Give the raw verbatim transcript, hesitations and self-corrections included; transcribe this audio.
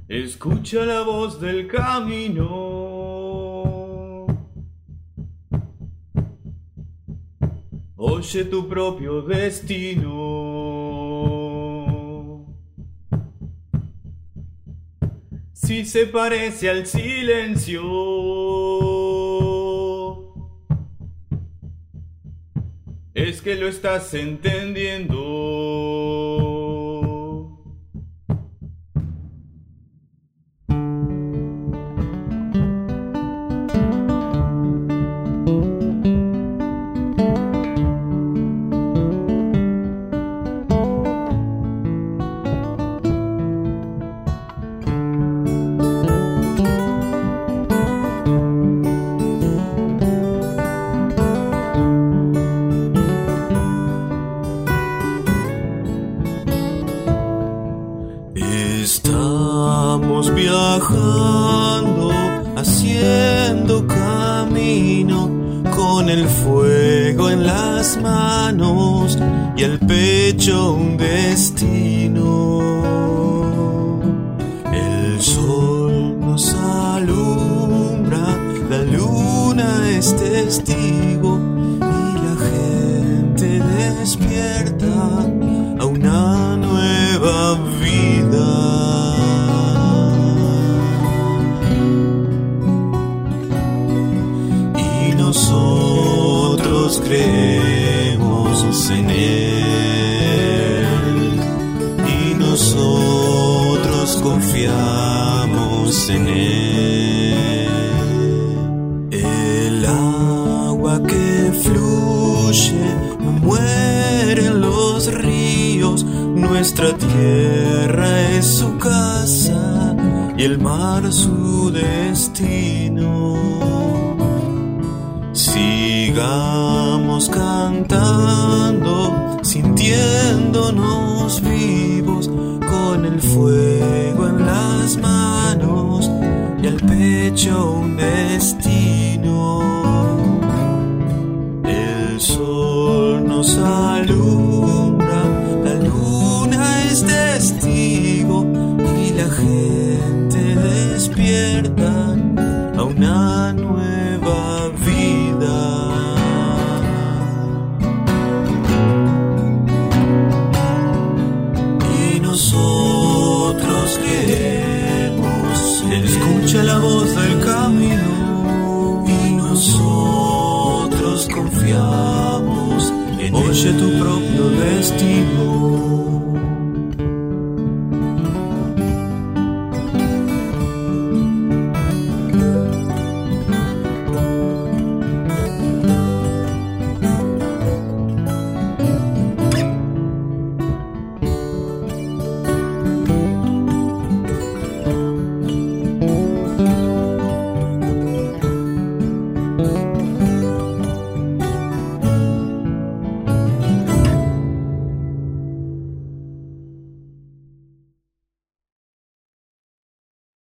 Escucha la voz del camino. Oye tu propio destino. Si se parece al silencio, es que lo estás entendiendo. Estamos viajando, haciendo camino, con el fuego en las manos y el pecho un destino. El sol nos alumbra, la luna es testigo y la gente despierta a una nueva vida. Nosotros creemos en Él y nosotros confiamos en Él. El agua que fluye no muere en los ríos, nuestra tierra es su casa y el mar su destino. Sigamos cantando, sintiéndonos vivos, con el fuego en las manos y al pecho un destino. El sol nos alumbra, la luna es testigo y la gente despierta a una nueva vida. Y nosotros queremos, escucha la voz del camino. Y nosotros confiamos en Oye tu propio destino.